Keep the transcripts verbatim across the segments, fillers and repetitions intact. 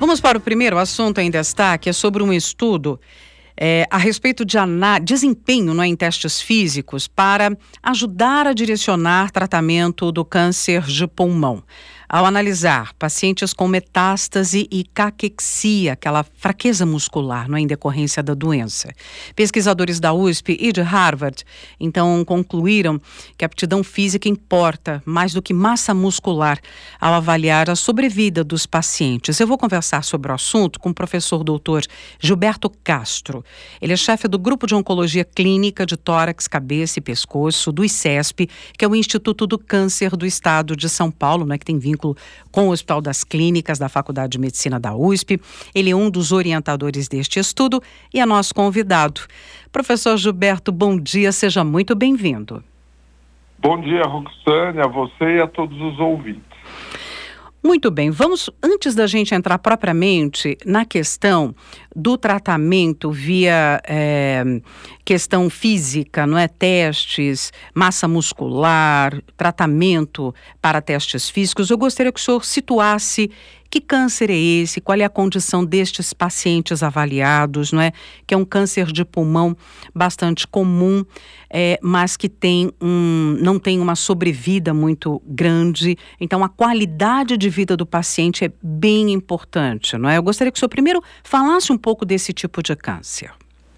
Vamos para o primeiro assunto em destaque, é sobre um estudo é, a respeito de aná- desempenho não é, em testes físicos para ajudar a direcionar tratamento do câncer de pulmão. Ao analisar pacientes com metástase e caquexia, aquela fraqueza muscular, não é, em decorrência da doença. Pesquisadores da U S P e de Harvard, então, concluíram que a aptidão física importa mais do que massa muscular ao avaliar a sobrevida dos pacientes. Eu vou conversar sobre o assunto com o professor doutor Gilberto Castro. Ele é chefe do Grupo de Oncologia Clínica de Tórax, Cabeça e Pescoço do ICESP, que é o Instituto do Câncer do Estado de São Paulo, né, que tem vínculo com o Hospital das Clínicas da Faculdade de Medicina da U S P. Ele é um dos orientadores deste estudo e é nosso convidado. Professor Gilberto, bom dia, seja muito bem-vindo. Bom dia, Roxane, a você e a todos os ouvintes. Muito bem, vamos, antes da gente entrar propriamente na questão do tratamento via é, questão física, não é? Testes, massa muscular, tratamento para testes físicos, eu gostaria que o senhor situasse que câncer é esse, qual é a condição destes pacientes avaliados, não é? Que é um câncer de pulmão bastante comum, é, mas que tem um, não tem uma sobrevida muito grande. Então, a qualidade de vida do paciente é bem importante, não é? Eu gostaria que o senhor primeiro falasse um pouco desse tipo de câncer.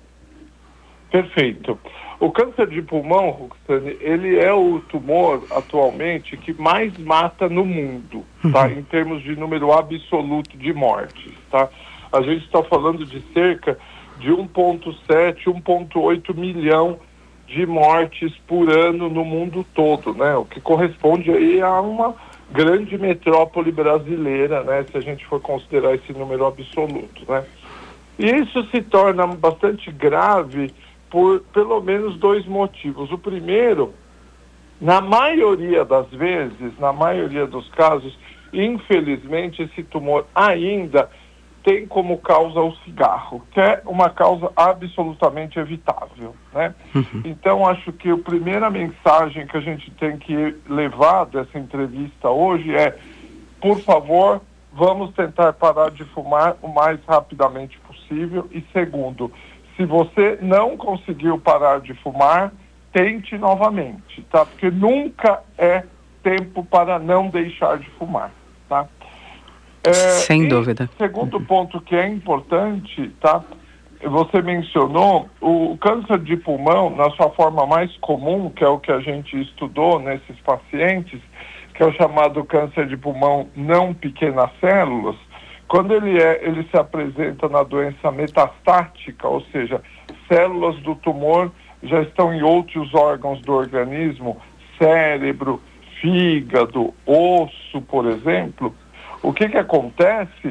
Perfeito. O câncer de pulmão, Roxane, ele é o tumor atualmente que mais mata no mundo, tá? Uhum. Em termos de número absoluto de mortes, tá? A gente está falando de cerca de um vírgula sete, um vírgula oito milhão de mortes por ano no mundo todo, né? O que corresponde aí a uma grande metrópole brasileira, né? Se a gente for considerar esse número absoluto, né? E isso se torna bastante grave por pelo menos dois motivos. O primeiro, na maioria das vezes, na maioria dos casos, infelizmente esse tumor ainda tem como causa o cigarro, que é uma causa absolutamente evitável, né? Uhum. Então, acho que a primeira mensagem que a gente tem que levar dessa entrevista hoje é, por favor, vamos tentar parar de fumar o mais rapidamente possível. E segundo, se você não conseguiu parar de fumar, tente novamente, tá? Porque nunca é tempo para não deixar de fumar, tá? É, Sem dúvida. Segundo ponto que é importante, tá? Você mencionou o câncer de pulmão, na sua forma mais comum, que é o que a gente estudou nesses pacientes, que é o chamado câncer de pulmão não pequenas células. Quando ele, é, ele se apresenta na doença metastática, ou seja, células do tumor já estão em outros órgãos do organismo, cérebro, fígado, osso, por exemplo, o que que acontece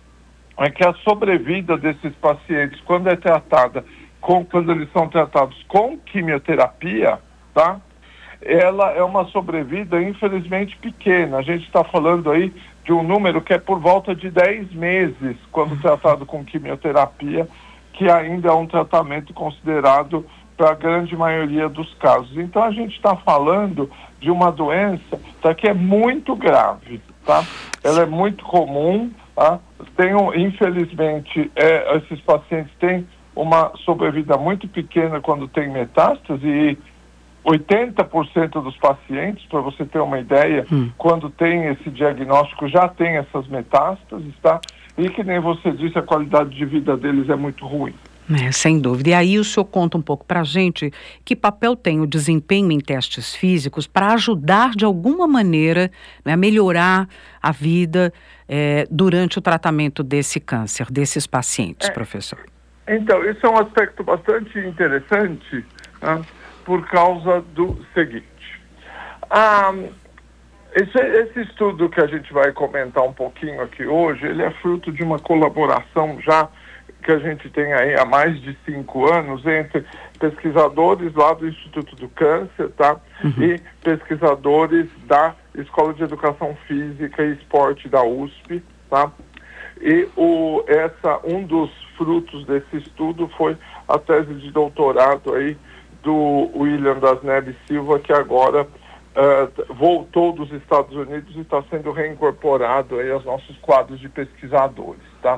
é que a sobrevida desses pacientes, quando é tratada, com, quando eles são tratados com quimioterapia, tá? Ela é uma sobrevida, infelizmente, pequena. A gente está falando aí de um número que é por volta de dez meses, quando tratado com quimioterapia, que ainda é um tratamento considerado para a grande maioria dos casos. Então, a gente está falando de uma doença tá, que é muito grave, tá? Ela é muito comum, tá? Tem um, infelizmente, é, esses pacientes têm uma sobrevida muito pequena quando tem metástase e oitenta por cento dos pacientes, para você ter uma ideia, hum. quando tem esse diagnóstico, já tem essas metástases, tá? E que nem você disse, a qualidade de vida deles é muito ruim. É, sem dúvida. E aí o senhor conta um pouco para a gente que papel tem o desempenho em testes físicos para ajudar de alguma maneira, né, a melhorar a vida é, durante o tratamento desse câncer, desses pacientes, é, professor. Então, isso é um aspecto bastante interessante, né? Por causa do seguinte, ah, esse, esse estudo que a gente vai comentar um pouquinho aqui hoje, ele é fruto de uma colaboração já que a gente tem aí há mais de cinco anos entre pesquisadores lá do Instituto do Câncer, tá? Uhum. E pesquisadores da Escola de Educação Física e Esporte da U S P, tá? E o, essa, um dos frutos desse estudo foi a tese de doutorado aí do William das Neves Silva, que agora uh, voltou dos Estados Unidos e está sendo reincorporado aí aos nossos quadros de pesquisadores, tá?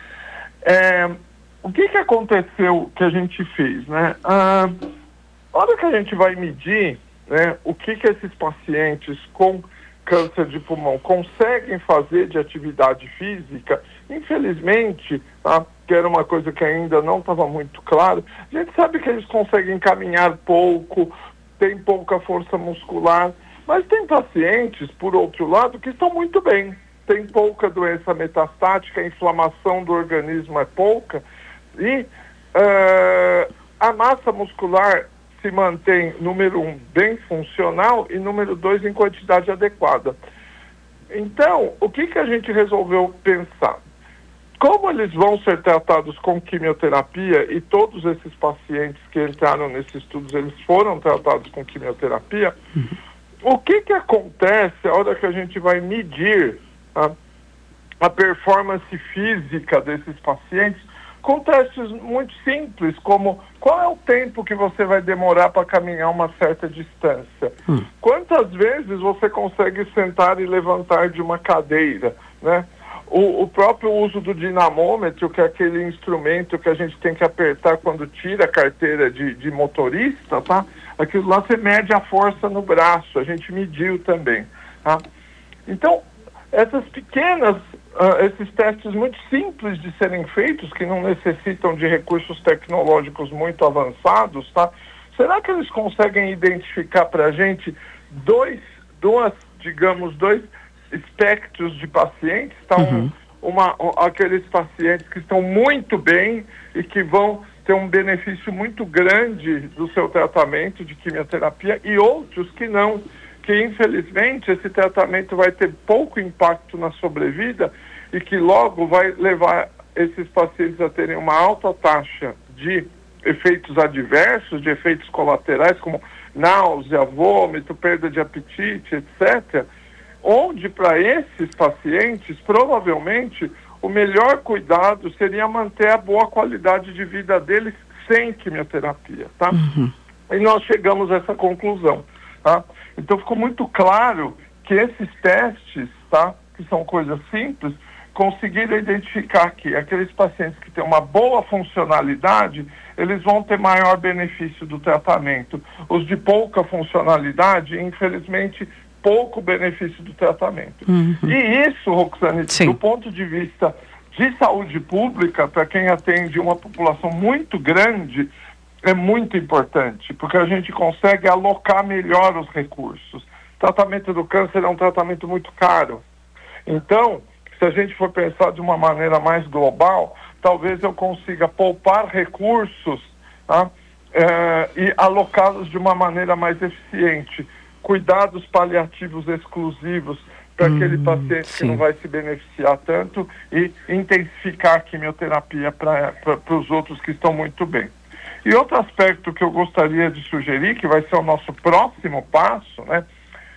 É, o que que aconteceu que a gente fez, né? Ah, a hora que a gente vai medir, né, o que que esses pacientes com câncer de pulmão conseguem fazer de atividade física, infelizmente, tá, que era uma coisa que ainda não estava muito claro, a gente sabe que eles conseguem caminhar pouco, tem pouca força muscular, mas tem pacientes, por outro lado, que estão muito bem. Tem pouca doença metastática, a inflamação do organismo é pouca, e uh, a massa muscular se mantém, número um, bem funcional e número dois, em quantidade adequada. Então, o que que a gente resolveu pensar? Como eles vão ser tratados com quimioterapia, e todos esses pacientes que entraram nesses estudos, eles foram tratados com quimioterapia, uhum. O que que acontece a hora que a gente vai medir a, a performance física desses pacientes com testes muito simples, como qual é o tempo que você vai demorar para caminhar uma certa distância? Hum. Quantas vezes você consegue sentar e levantar de uma cadeira, né? O, o próprio uso do dinamômetro, que é aquele instrumento que a gente tem que apertar quando tira a carteira de, de motorista, tá? Aquilo lá você mede a força no braço, a gente mediu também, tá? Então, essas pequenas, uh, esses testes muito simples de serem feitos, que não necessitam de recursos tecnológicos muito avançados, tá? Será que eles conseguem identificar para a gente dois, duas, digamos, dois espectros de pacientes? Tá? Uhum. Um, uma, um, aqueles pacientes que estão muito bem e que vão ter um benefício muito grande do seu tratamento de quimioterapia, e outros que não, que infelizmente esse tratamento vai ter pouco impacto na sobrevida e que logo vai levar esses pacientes a terem uma alta taxa de efeitos adversos, de efeitos colaterais, como náusea, vômito, perda de apetite, etcétera, onde para esses pacientes, provavelmente, o melhor cuidado seria manter a boa qualidade de vida deles sem quimioterapia, tá? Uhum. E nós chegamos a essa conclusão, tá? Então ficou muito claro que esses testes, tá, que são coisas simples, conseguiram identificar que aqueles pacientes que têm uma boa funcionalidade, eles vão ter maior benefício do tratamento. Os de pouca funcionalidade, infelizmente, pouco benefício do tratamento. Uhum. E isso, Roxane, Sim. do ponto de vista de saúde pública, para quem atende uma população muito grande, é muito importante, porque a gente consegue alocar melhor os recursos. O tratamento do câncer é um tratamento muito caro. Então, se a gente for pensar de uma maneira mais global, talvez eu consiga poupar recursos, tá? é, e alocá-los de uma maneira mais eficiente. Cuidados paliativos exclusivos para hum, aquele paciente sim. que não vai se beneficiar tanto, e intensificar a quimioterapia para os outros que estão muito bem. E outro aspecto que eu gostaria de sugerir, que vai ser o nosso próximo passo, né?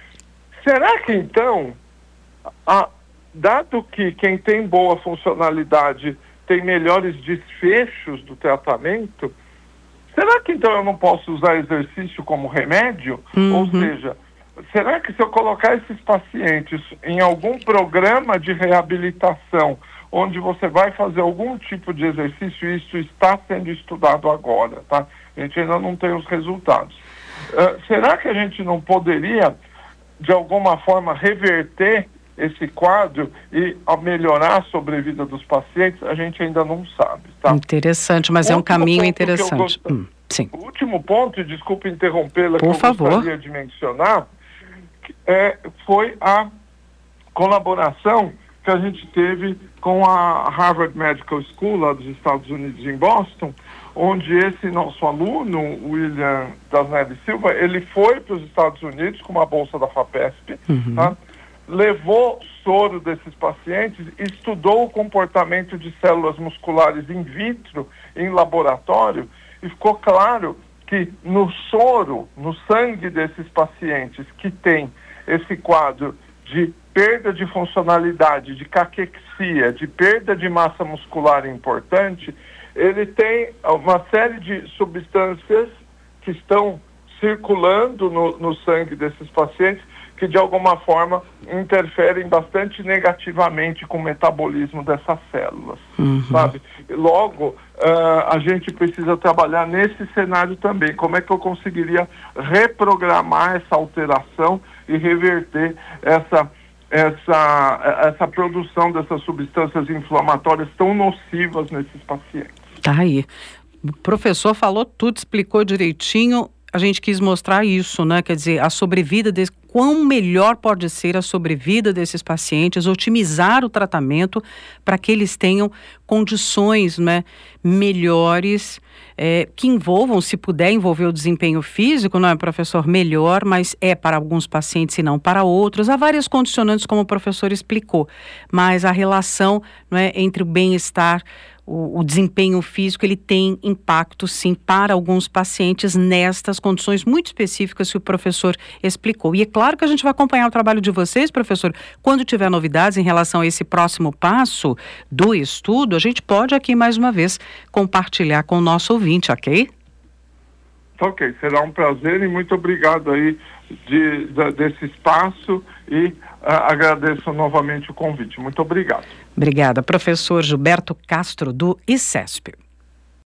Será que então, a, dado que quem tem boa funcionalidade tem melhores desfechos do tratamento, será que então eu não posso usar exercício como remédio? Uhum. Ou seja, será que se eu colocar esses pacientes em algum programa de reabilitação, onde você vai fazer algum tipo de exercício, isso está sendo estudado agora, tá? A gente ainda não tem os resultados. Uh, será que a gente não poderia, de alguma forma, reverter esse quadro e melhorar a sobrevida dos pacientes? A gente ainda não sabe, tá? Interessante, mas o é um caminho interessante. Gost... Hum, sim. O último ponto, desculpe interrompê-la, que Por eu favor. gostaria de mencionar, é, foi a colaboração que a gente teve com a Harvard Medical School, lá dos Estados Unidos, em Boston, onde esse nosso aluno, William das Neves Silva, ele foi para os Estados Unidos com uma bolsa da FAPESP, uhum. tá? Levou soro desses pacientes, estudou o comportamento de células musculares in vitro, em laboratório, e ficou claro que no soro, no sangue desses pacientes que tem esse quadro de perda de funcionalidade, de caquexia, de perda de massa muscular importante, ele tem uma série de substâncias que estão circulando no, no sangue desses pacientes, que de alguma forma interferem bastante negativamente com o metabolismo dessas células, uhum. sabe? Logo, uh, a gente precisa trabalhar nesse cenário também. Como é que eu conseguiria reprogramar essa alteração e reverter essa, essa, essa produção dessas substâncias inflamatórias tão nocivas nesses pacientes? Tá aí. O professor falou tudo, explicou direitinho. A gente quis mostrar isso, né? Quer dizer, a sobrevida desse, quão melhor pode ser a sobrevida desses pacientes, otimizar o tratamento para que eles tenham condições, né, melhores, é, que envolvam, se puder envolver o desempenho físico, não é, professor? Melhor, mas é para alguns pacientes e não para outros. Há várias condicionantes, como o professor explicou, mas a relação, não é, entre o bem-estar, O, o desempenho físico, ele tem impacto, sim, para alguns pacientes nestas condições muito específicas que o professor explicou. E é claro que a gente vai acompanhar o trabalho de vocês, professor. Quando tiver novidades em relação a esse próximo passo do estudo, a gente pode aqui, mais uma vez, compartilhar com o nosso ouvinte, ok? Ok, será um prazer e muito obrigado aí de, de, desse espaço e uh, agradeço novamente o convite. Muito obrigado. Obrigada, professor Gilberto Castro, do ICESP.